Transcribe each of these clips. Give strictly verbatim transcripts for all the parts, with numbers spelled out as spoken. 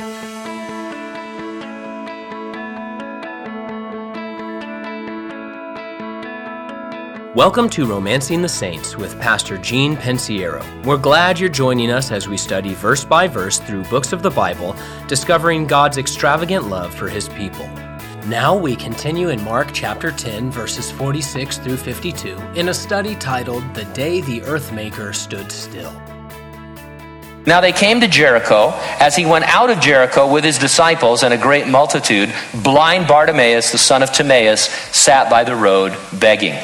Welcome to Romancing the Saints with Pastor Gene Pensiero. We're glad you're joining us as we study verse by verse through books of the Bible, discovering God's extravagant love for His people. Now we continue in Mark chapter ten, verses forty-six through fifty-two, in a study titled, The Day the Earthmaker Stood Still. Now they came to Jericho. As he went out of Jericho with his disciples and a great multitude, blind Bartimaeus, the son of Timaeus, sat by the road begging.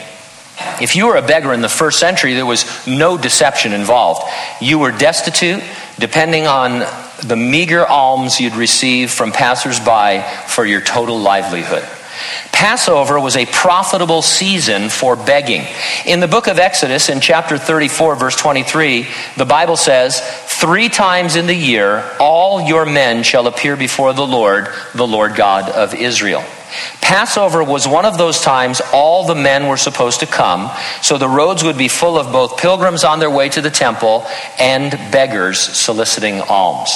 If you were a beggar in the first century, there was no deception involved. You were destitute, depending on the meager alms you'd receive from passers-by for your total livelihood. Passover was a profitable season for begging. In the book of Exodus, in chapter thirty-four, verse twenty-three, the Bible says, "Three times in the year, all your men shall appear before the Lord, the Lord God of Israel." Passover was one of those times all the men were supposed to come, so the roads would be full of both pilgrims on their way to the temple and beggars soliciting alms.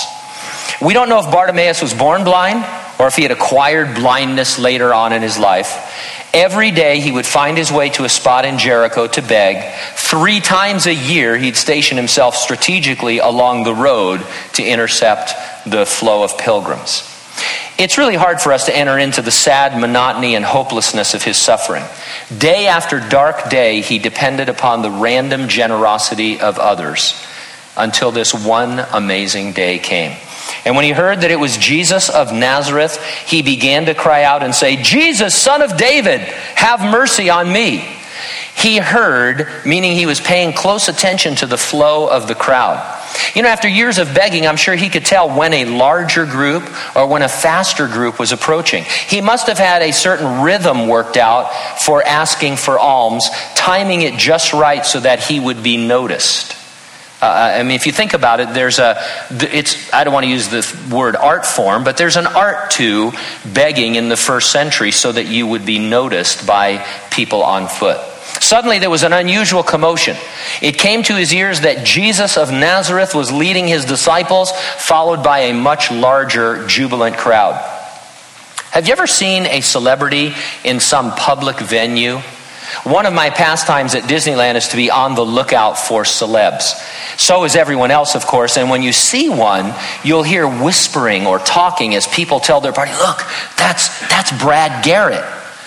We don't know if Bartimaeus was born blind or if he had acquired blindness later on in his life. Every day he would find his way to a spot in Jericho to beg. Three times a year he'd station himself strategically along the road to intercept the flow of pilgrims. It's really hard for us to enter into the sad monotony and hopelessness of his suffering. Day after dark day, he depended upon the random generosity of others until this one amazing day came. And when he heard that it was Jesus of Nazareth, he began to cry out and say, "Jesus, Son of David, have mercy on me." He heard, meaning he was paying close attention to the flow of the crowd. You know, after years of begging, I'm sure he could tell when a larger group or when a faster group was approaching. He must have had a certain rhythm worked out for asking for alms, timing it just right so that he would be noticed. Uh, I mean, if you think about it, there's a, it's, I don't want to use the word art form, but there's an art to begging in the first century so that you would be noticed by people on foot. Suddenly there was an unusual commotion. It came to his ears that Jesus of Nazareth was leading his disciples, followed by a much larger, jubilant crowd. Have you ever seen a celebrity in some public venue? One of my pastimes at Disneyland is to be on the lookout for celebs. So is everyone else, of course, and when you see one, you'll hear whispering or talking as people tell their party, "Look, that's that's Brad Garrett."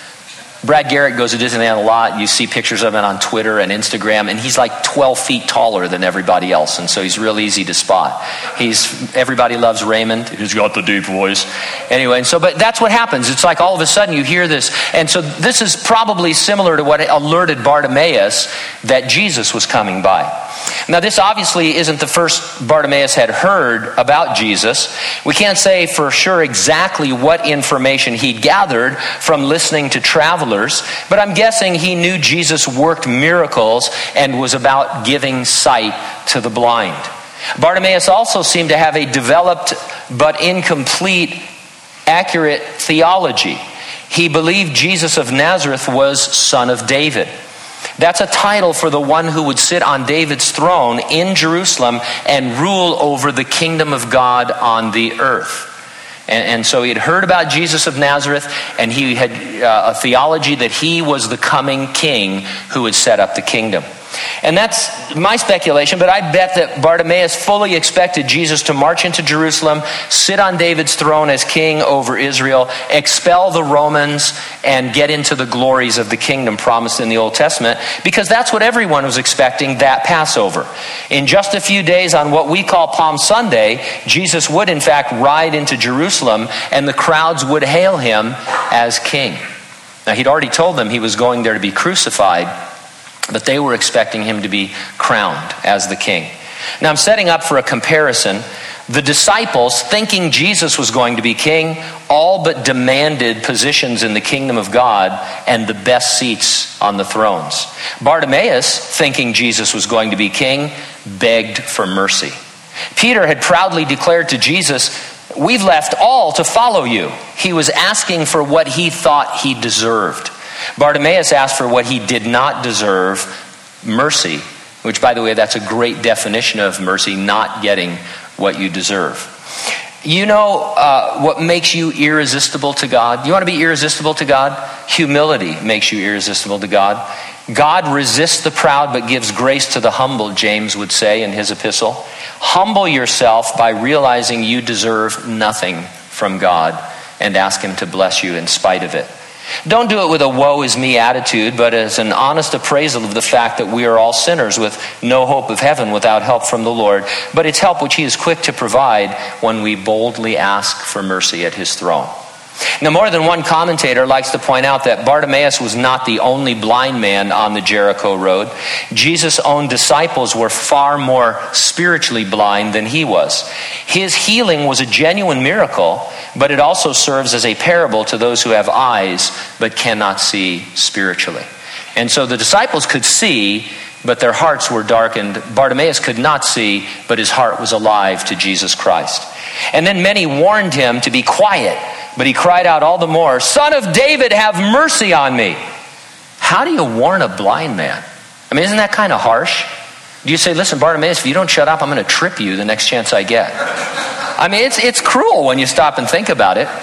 Brad Garrett goes to Disneyland a lot. You see pictures of him on Twitter and Instagram, and he's like twelve feet taller than everybody else, and so he's real easy to spot. He's everybody loves Raymond. He's got the deep voice. Anyway, and so, but that's what happens. It's like all of a sudden you hear this, and so this is probably similar to what alerted Bartimaeus that Jesus was coming by. Now, this obviously isn't the first Bartimaeus had heard about Jesus. We can't say for sure exactly what information he'd gathered from listening to travelers, but I'm guessing he knew Jesus worked miracles and was about giving sight to the blind. Bartimaeus also seemed to have a developed but incomplete, accurate theology. He believed Jesus of Nazareth was Son of David. That's a title for the one who would sit on David's throne in Jerusalem and rule over the kingdom of God on the earth. And, and so he had heard about Jesus of Nazareth, and he had uh, a theology that he was the coming king who would set up the kingdom. And that's my speculation, but I bet that Bartimaeus fully expected Jesus to march into Jerusalem, sit on David's throne as king over Israel, expel the Romans, and get into the glories of the kingdom promised in the Old Testament, because that's what everyone was expecting that Passover. In just a few days on what we call Palm Sunday, Jesus would in fact ride into Jerusalem, and the crowds would hail him as king. Now, he'd already told them he was going there to be crucified, but they were expecting him to be crowned as the king. Now, I'm setting up for a comparison. The disciples, thinking Jesus was going to be king, all but demanded positions in the kingdom of God and the best seats on the thrones. Bartimaeus, thinking Jesus was going to be king, begged for mercy. Peter had proudly declared to Jesus, "We've left all to follow you." He was asking for what he thought he deserved. Bartimaeus asked for what he did not deserve, mercy, which, by the way, that's a great definition of mercy, not getting what you deserve. You know uh, what makes you irresistible to God? You want to be irresistible to God? Humility makes you irresistible to God. God resists the proud but gives grace to the humble, James would say in his epistle. Humble yourself by realizing you deserve nothing from God and ask him to bless you in spite of it. Don't do it with a woe is me attitude, but as an honest appraisal of the fact that we are all sinners with no hope of heaven without help from the Lord. But it's help which he is quick to provide when we boldly ask for mercy at his throne. Now, more than one commentator likes to point out that Bartimaeus was not the only blind man on the Jericho road. Jesus' own disciples were far more spiritually blind than he was. His healing was a genuine miracle, but it also serves as a parable to those who have eyes but cannot see spiritually. And so the disciples could see, but their hearts were darkened. Bartimaeus could not see, but his heart was alive to Jesus Christ. And then many warned him to be quiet, but he cried out all the more, "Son of David, have mercy on me." How do you warn a blind man? I mean, isn't that kind of harsh? Do you say, "Listen, Bartimaeus, if you don't shut up, I'm going to trip you the next chance I get"? I mean, it's it's cruel when you stop and think about it.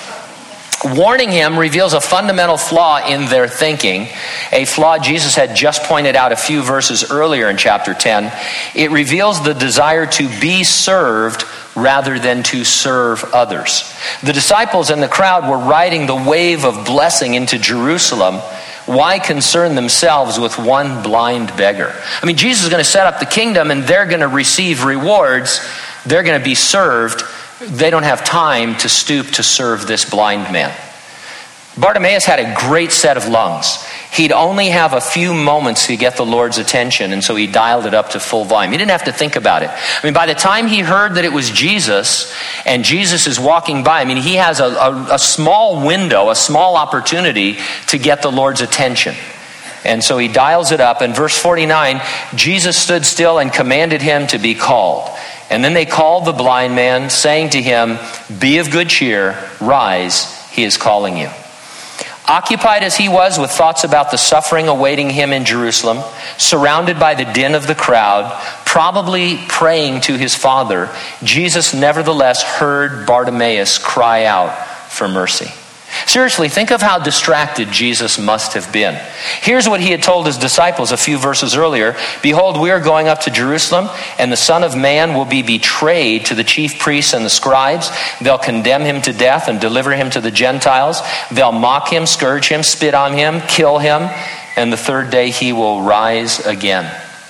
Warning him reveals a fundamental flaw in their thinking, a flaw Jesus had just pointed out a few verses earlier in chapter ten. It reveals the desire to be served rather than to serve others. The disciples and the crowd were riding the wave of blessing into Jerusalem. Why concern themselves with one blind beggar? I mean, Jesus is going to set up the kingdom and they're going to receive rewards. They're going to be served. They don't have time to stoop to serve this blind man. Bartimaeus had a great set of lungs. He'd only have a few moments to get the Lord's attention, and so he dialed it up to full volume. He didn't have to think about it. I mean, by the time he heard that it was Jesus, and Jesus is walking by, I mean, he has a, a, a small window, a small opportunity to get the Lord's attention. And so he dials it up. In verse forty-nine, Jesus stood still and commanded him to be called. And then they called the blind man, saying to him, "Be of good cheer, rise, he is calling you." Occupied as he was with thoughts about the suffering awaiting him in Jerusalem, surrounded by the din of the crowd, probably praying to his Father, Jesus nevertheless heard Bartimaeus cry out for mercy. Seriously, think of how distracted Jesus must have been. Here's what he had told his disciples a few verses earlier. "Behold, we are going up to Jerusalem, and the Son of Man will be betrayed to the chief priests and the scribes. They'll condemn him to death and deliver him to the Gentiles. They'll mock him, scourge him, spit on him, kill him, and the third day he will rise again."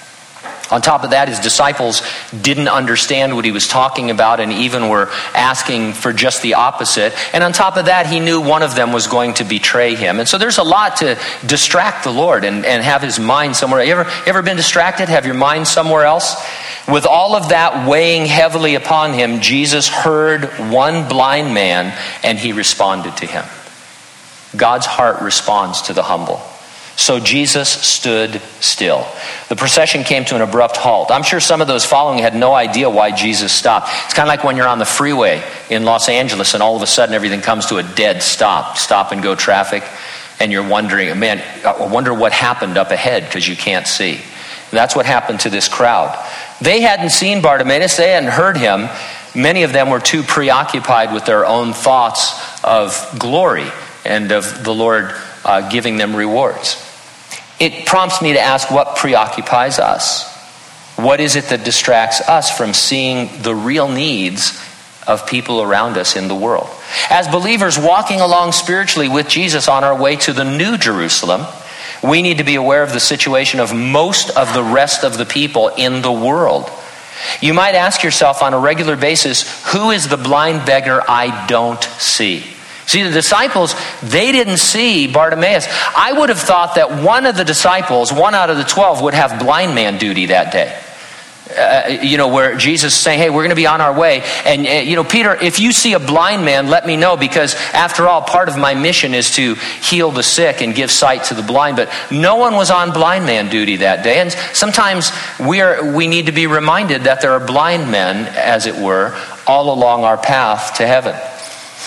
On top of that, his disciples didn't understand what he was talking about and even were asking for just the opposite. And on top of that, he knew one of them was going to betray him. And so there's a lot to distract the Lord and, and have his mind somewhere. You ever, you ever been distracted? Have your mind somewhere else? With all of that weighing heavily upon him, Jesus heard one blind man and he responded to him. God's heart responds to the humble. So Jesus stood still. The procession came to an abrupt halt. I'm sure some of those following had no idea why Jesus stopped. It's kind of like when you're on the freeway in Los Angeles and all of a sudden everything comes to a dead stop, stop and go traffic, and you're wondering, man, I wonder what happened up ahead because you can't see. And that's what happened to this crowd. They hadn't seen Bartimaeus, they hadn't heard him. Many of them were too preoccupied with their own thoughts of glory and of the Lord uh, giving them rewards. It prompts me to ask, what preoccupies us? What is it that distracts us from seeing the real needs of people around us in the world? As believers walking along spiritually with Jesus on our way to the New Jerusalem, we need to be aware of the situation of most of the rest of the people in the world. You might ask yourself on a regular basis, who is the blind beggar I don't see? See, the disciples, they didn't see Bartimaeus. I would have thought that one of the disciples, one out of the twelve, would have blind man duty that day. Uh, you know, where Jesus is saying, hey, we're going to be on our way. And, uh, you know, Peter, if you see a blind man, let me know, because after all, part of my mission is to heal the sick and give sight to the blind. But no one was on blind man duty that day. And sometimes we are, we need to be reminded that there are blind men, as it were, all along our path to heaven.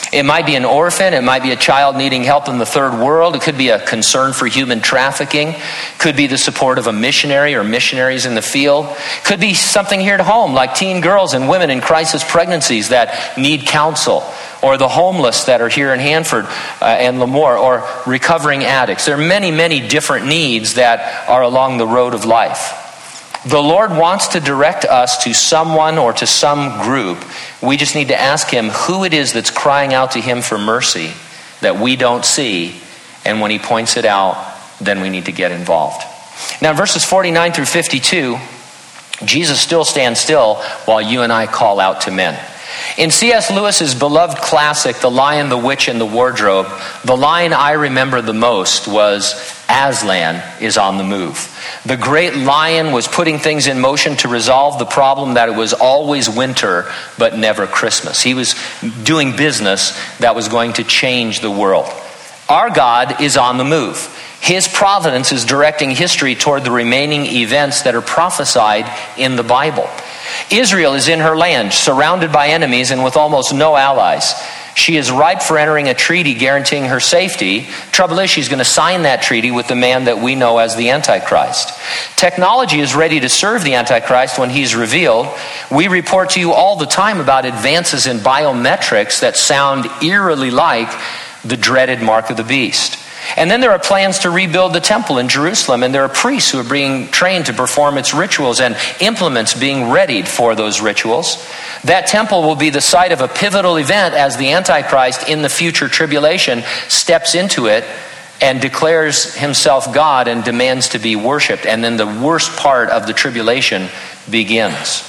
It might be an orphan. It might be a child needing help in the third world. It could be a concern for human trafficking. Could be the support of a missionary or missionaries in the field. Could be something here at home, like teen girls and women in crisis pregnancies that need counsel, or the homeless that are here in Hanford uh, and Lemoore, or recovering addicts. There are many, many different needs that are along the road of life. The Lord wants to direct us to someone or to some group. We just need to ask him who it is that's crying out to him for mercy that we don't see. And when he points it out, then we need to get involved. Now, in verses forty-nine through fifty-two, Jesus still stands still while you and I call out to men. In C S Lewis's beloved classic, The Lion, the Witch, and the Wardrobe, the line I remember the most was, Aslan is on the move. The great lion was putting things in motion to resolve the problem that it was always winter, but never Christmas. He was doing business that was going to change the world. Our God is on the move. His providence is directing history toward the remaining events that are prophesied in the Bible. Israel is in her land, surrounded by enemies and with almost no allies. She is ripe for entering a treaty guaranteeing her safety. Trouble is, she's going to sign that treaty with the man that we know as the Antichrist. Technology is ready to serve the Antichrist when he's revealed. We report to you all the time about advances in biometrics that sound eerily like the dreaded mark of the beast. And then there are plans to rebuild the temple in Jerusalem, and there are priests who are being trained to perform its rituals and implements being readied for those rituals. That temple will be the site of a pivotal event as the Antichrist in the future tribulation steps into it and declares himself God and demands to be worshipped. And then the worst part of the tribulation begins.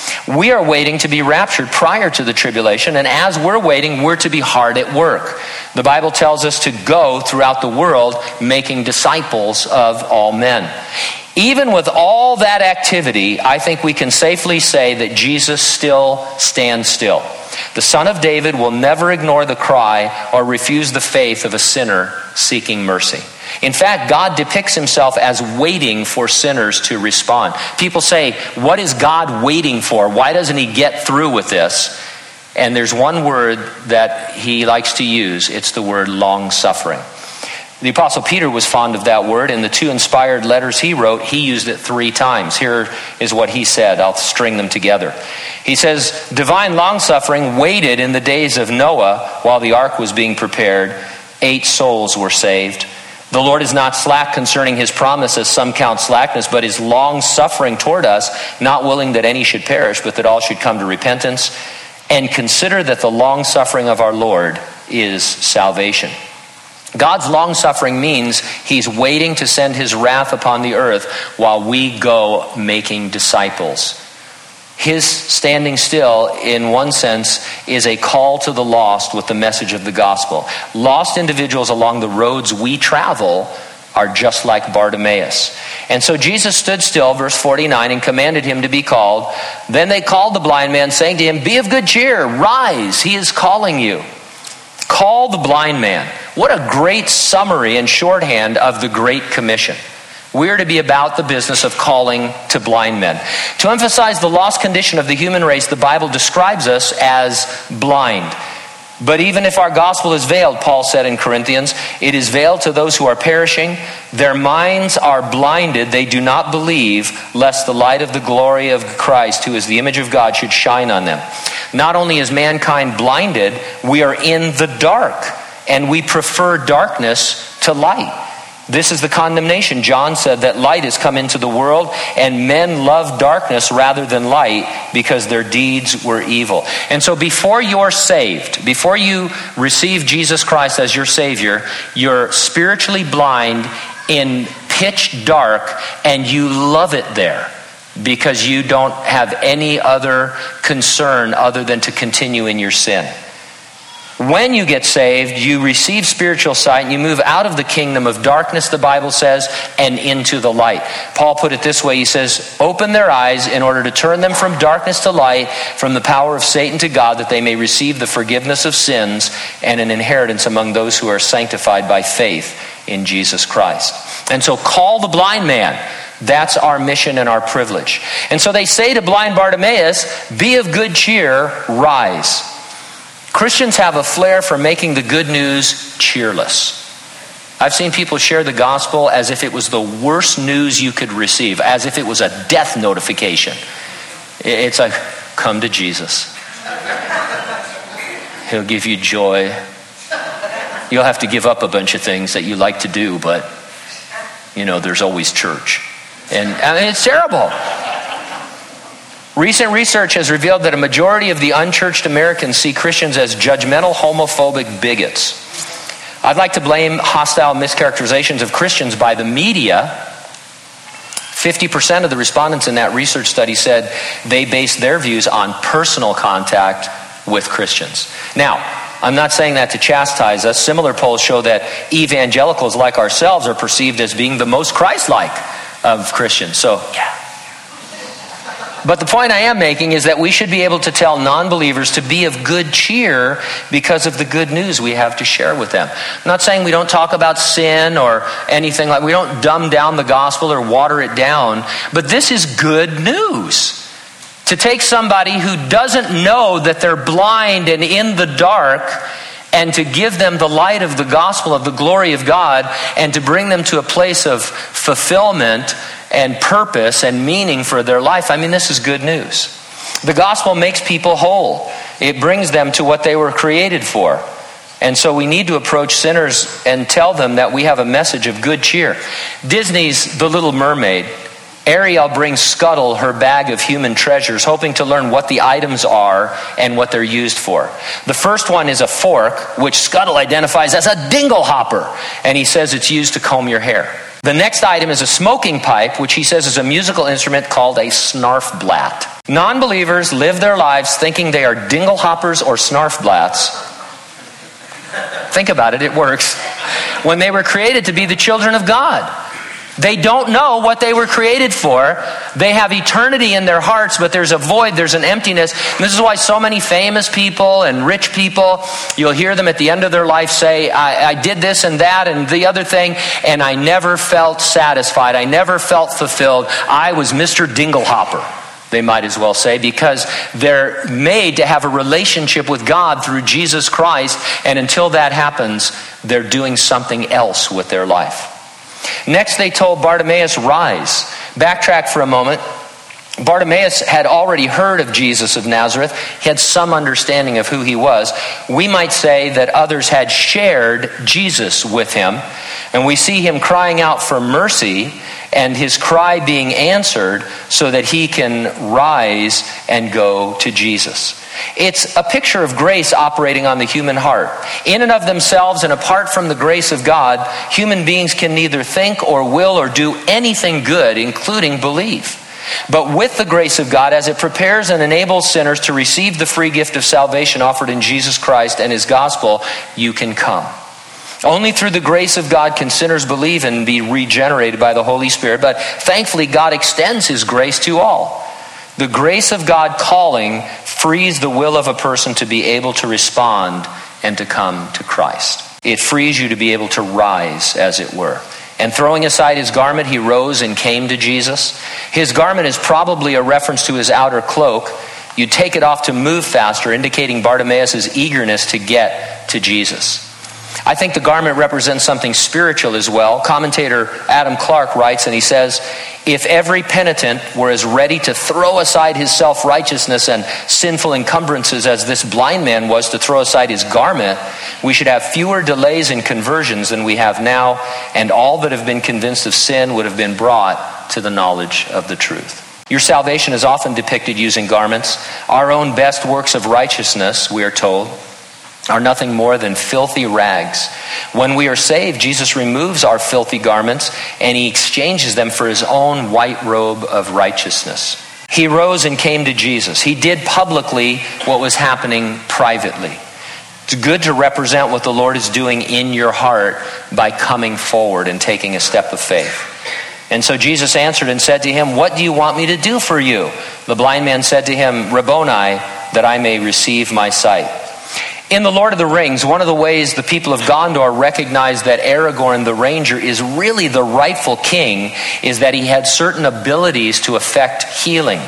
We are waiting to be raptured prior to the tribulation, and as we're waiting, we're to be hard at work. The Bible tells us to go throughout the world making disciples of all men. Even with all that activity, I think we can safely say that Jesus still stands still. The Son of David will never ignore the cry or refuse the faith of a sinner seeking mercy. In fact, God depicts himself as waiting for sinners to respond. People say, what is God waiting for? Why doesn't he get through with this? And there's one word that he likes to use. It's the word long-suffering. The Apostle Peter was fond of that word. In the two inspired letters he wrote, he used it three times. Here is what he said. I'll string them together. He says, divine long-suffering waited in the days of Noah while the ark was being prepared. Eight souls were saved. The Lord is not slack concerning his promise, as some count slackness, but is long-suffering toward us, not willing that any should perish, but that all should come to repentance. And consider that the long-suffering of our Lord is salvation. God's long-suffering means he's waiting to send his wrath upon the earth while we go making disciples. His standing still, in one sense, is a call to the lost with the message of the gospel. Lost individuals along the roads we travel are just like Bartimaeus. And so Jesus stood still, verse forty-nine, and commanded him to be called. Then they called the blind man, saying to him, be of good cheer, rise, he is calling you. Call the blind man. What a great summary and shorthand of the Great Commission. We're to be about the business of calling to blind men. To emphasize the lost condition of the human race, the Bible describes us as blind. But even if our gospel is veiled, Paul said in Corinthians, it is veiled to those who are perishing. Their minds are blinded. They do not believe, lest the light of the glory of Christ, who is the image of God, should shine on them. Not only is mankind blinded, we are in the dark, and we prefer darkness to light. This is the condemnation. John said that light has come into the world, and men love darkness rather than light because their deeds were evil. And so before you're saved, before you receive Jesus Christ as your Savior, you're spiritually blind in pitch dark, and you love it there because you don't have any other concern other than to continue in your sin. When you get saved, you receive spiritual sight and you move out of the kingdom of darkness, the Bible says, and into the light. Paul put it this way. He says, open their eyes in order to turn them from darkness to light, from the power of Satan to God, that they may receive the forgiveness of sins and an inheritance among those who are sanctified by faith in Jesus Christ. And so call the blind man. That's our mission and our privilege. And so they say to blind Bartimaeus, be of good cheer, rise. Christians have a flair for making the good news cheerless. I've seen people share the gospel as if it was the worst news you could receive, as if it was a death notification. It's like, come to Jesus. He'll give you joy. You'll have to give up a bunch of things that you like to do, but, you know, there's always church. And I mean, it's terrible. Recent research has revealed that a majority of the unchurched Americans see Christians as judgmental, homophobic bigots. I'd like to blame hostile mischaracterizations of Christians by the media. fifty percent of the respondents in that research study said they based their views on personal contact with Christians. Now, I'm not saying that to chastise us. Similar polls show that evangelicals like ourselves are perceived as being the most Christ-like of Christians. So, yeah. But the point I am making is that we should be able to tell non-believers to be of good cheer because of the good news we have to share with them. I'm not saying we don't talk about sin or anything like, we don't dumb down the gospel or water it down, but this is good news. To take somebody who doesn't know that they're blind and in the dark and to give them the light of the gospel of the glory of God and to bring them to a place of fulfillment and purpose and meaning for their life. I mean, this is good news. The gospel makes people whole. It brings them to what they were created for. And so we need to approach sinners and tell them that we have a message of good cheer. Disney's The Little Mermaid, Ariel brings Scuttle her bag of human treasures, hoping to learn what the items are and what they're used for. The first one is a fork, which Scuttle identifies as a dingle hopper, and he says it's used to comb your hair. The next item is a smoking pipe, which he says is a musical instrument called a snarfblat. Non-believers live their lives thinking they are dingle hoppers or snarfblats. Think about it, it works. When they were created to be the children of God. They don't know what they were created for. They have eternity in their hearts, but there's a void, there's an emptiness. And this is why so many famous people and rich people, you'll hear them at the end of their life say, I, I did this and that and the other thing, and I never felt satisfied. I never felt fulfilled. I was Mister Dinglehopper, they might as well say, because they're made to have a relationship with God through Jesus Christ, and until that happens, they're doing something else with their life. Next, they told Bartimaeus, rise. Backtrack for a moment. Bartimaeus had already heard of Jesus of Nazareth. He had some understanding of who he was. We might say that others had shared Jesus with him. And we see him crying out for mercy and his cry being answered so that he can rise and go to Jesus. It's a picture of grace operating on the human heart. In and of themselves and apart from the grace of God, human beings can neither think or will or do anything good, including believe. But with the grace of God, as it prepares and enables sinners to receive the free gift of salvation offered in Jesus Christ and his gospel, you can come. Only through the grace of God can sinners believe and be regenerated by the Holy Spirit. But thankfully, God extends his grace to all. The grace of God calling frees the will of a person to be able to respond and to come to Christ. It frees you to be able to rise, as it were. And throwing aside his garment, he rose and came to Jesus. His garment is probably a reference to his outer cloak. You take it off to move faster, indicating Bartimaeus' eagerness to get to Jesus. I think the garment represents something spiritual as well. Commentator Adam Clark writes, and he says, if every penitent were as ready to throw aside his self-righteousness and sinful encumbrances as this blind man was to throw aside his garment, we should have fewer delays in conversions than we have now, and all that have been convinced of sin would have been brought to the knowledge of the truth. Your salvation is often depicted using garments. Our own best works of righteousness, we are told, are nothing more than filthy rags. When we are saved, Jesus removes our filthy garments and he exchanges them for his own white robe of righteousness. He rose and came to Jesus. He did publicly what was happening privately. It's good to represent what the Lord is doing in your heart by coming forward and taking a step of faith. And so Jesus answered and said to him, what do you want me to do for you? The blind man said to him, Rabboni, that I may receive my sight. In The Lord of the Rings, one of the ways the people of Gondor recognized that Aragorn the Ranger is really the rightful king is that he had certain abilities to effect healing.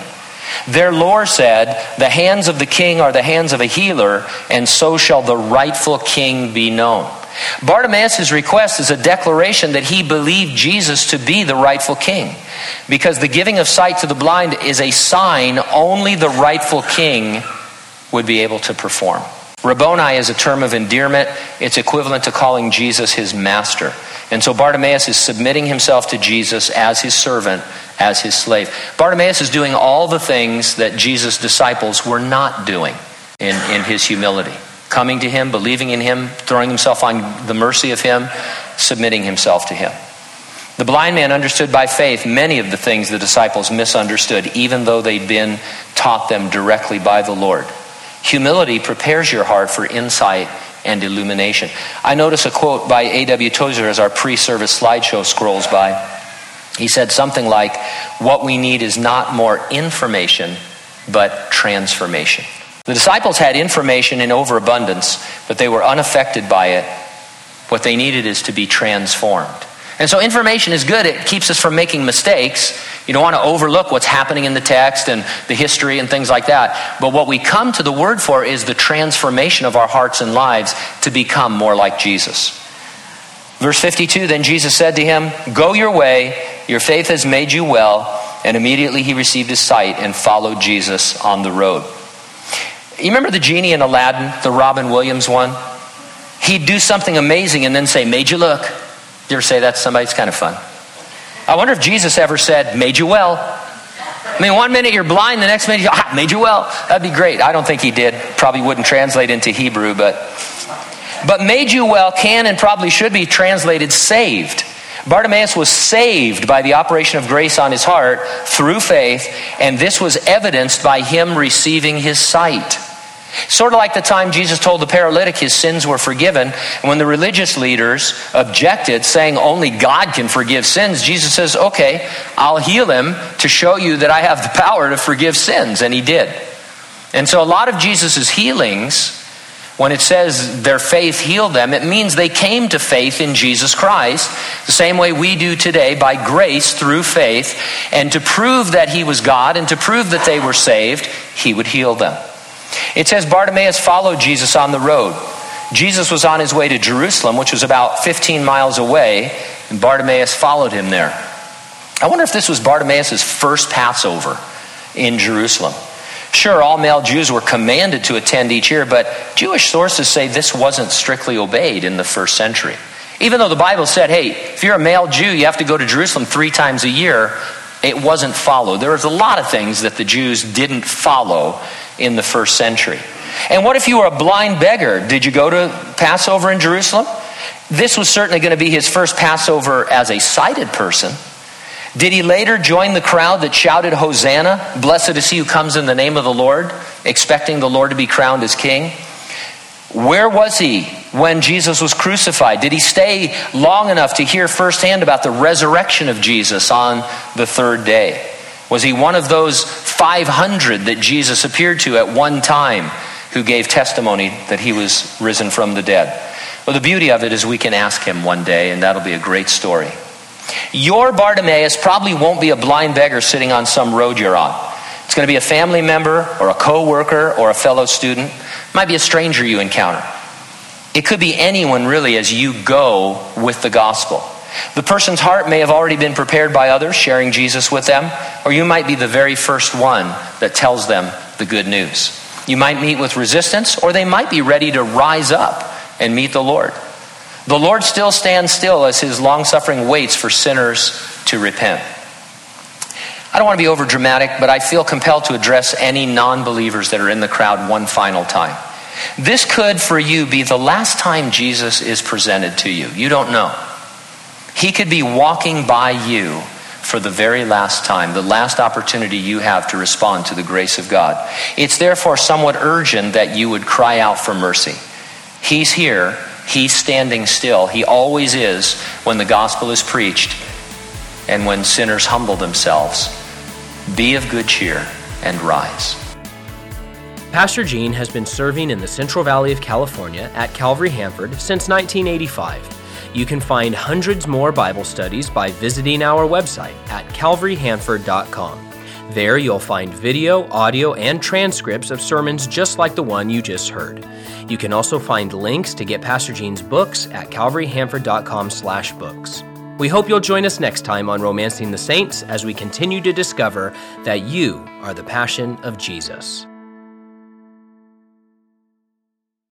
Their lore said, the hands of the king are the hands of a healer, and so shall the rightful king be known. Bartimaeus' request is a declaration that he believed Jesus to be the rightful king, because the giving of sight to the blind is a sign only the rightful king would be able to perform. Rabboni is a term of endearment. It's equivalent to calling Jesus his master. And so Bartimaeus is submitting himself to Jesus as his servant, as his slave. Bartimaeus is doing all the things that Jesus' disciples were not doing in, in his humility. Coming to him, believing in him, throwing himself on the mercy of him, submitting himself to him. The blind man understood by faith many of the things the disciples misunderstood, even though they'd been taught them directly by the Lord. Humility prepares your heart for insight and illumination. I notice a quote by A W Tozer as our pre-service slideshow scrolls by. He said something like, what we need is not more information, but transformation. The disciples had information in overabundance, but they were unaffected by it. What they needed is to be transformed. And so information is good. It keeps us from making mistakes. You don't want to overlook what's happening in the text and the history and things like that. But what we come to the Word for is the transformation of our hearts and lives to become more like Jesus. Verse fifty-two, then Jesus said to him, go your way, your faith has made you well. And immediately he received his sight and followed Jesus on the road. You remember the genie in Aladdin, the Robin Williams one? He'd do something amazing and then say, made you look. You ever say that to somebody? It's kind of fun. I wonder if Jesus ever said, made you well. I mean, one minute you're blind, the next minute you ah, made you well. That'd be great. I don't think he did. Probably wouldn't translate into Hebrew, but but made you well can and probably should be translated saved. Bartimaeus was saved by the operation of grace on his heart through faith, and this was evidenced by him receiving his sight. Sort of like the time Jesus told the paralytic his sins were forgiven, and when the religious leaders objected, saying only God can forgive sins, Jesus says, okay, I'll heal him to show you that I have the power to forgive sins, and he did. And so a lot of Jesus' healings, when it says their faith healed them, it means they came to faith in Jesus Christ, the same way we do today, by grace through faith, and to prove that he was God and to prove that they were saved, he would heal them. It says Bartimaeus followed Jesus on the road. Jesus was on his way to Jerusalem, which was about fifteen miles away, and Bartimaeus followed him there. I wonder if this was Bartimaeus' first Passover in Jerusalem. Sure, all male Jews were commanded to attend each year, but Jewish sources say this wasn't strictly obeyed in the first century. Even though the Bible said, hey, if you're a male Jew, you have to go to Jerusalem three times a year, it wasn't followed. There was a lot of things that the Jews didn't follow in the first century. And what if you were a blind beggar? Did you go to Passover in Jerusalem? This was certainly going to be his first Passover as a sighted person. Did he later join the crowd that shouted, Hosanna, blessed is he who comes in the name of the Lord, expecting the Lord to be crowned as king? Where was he when Jesus was crucified? Did he stay long enough to hear firsthand about the resurrection of Jesus on the third day? Was he one of those five hundred that Jesus appeared to at one time who gave testimony that he was risen from the dead? Well, the beauty of it is we can ask him one day, and that'll be a great story. Your Bartimaeus probably won't be a blind beggar sitting on some road you're on. It's going to be a family member or a co-worker or a fellow student. It might be a stranger you encounter. It could be anyone really as you go with the gospel. The person's heart may have already been prepared by others sharing Jesus with them, or you might be the very first one that tells them the good news. You might meet with resistance, or they might be ready to rise up and meet the Lord. The Lord still stands still as his long-suffering waits for sinners to repent. I don't want to be over dramatic, but I feel compelled to address any non-believers that are in the crowd one final time. This could, for you, be the last time Jesus is presented to you. You don't know. He could be walking by you for the very last time, the last opportunity you have to respond to the grace of God. It's therefore somewhat urgent that you would cry out for mercy. He's here. He's standing still. He always is when the gospel is preached and when sinners humble themselves. Be of good cheer and rise. Pastor Gene has been serving in the Central Valley of California at Calvary Hanford since nineteen eighty-five. You can find hundreds more Bible studies by visiting our website at calvary hanford dot com. There you'll find video, audio, and transcripts of sermons just like the one you just heard. You can also find links to get Pastor Gene's books at calvary hanford dot com slash books. We hope you'll join us next time on Romancing the Saints as we continue to discover that you are the passion of Jesus.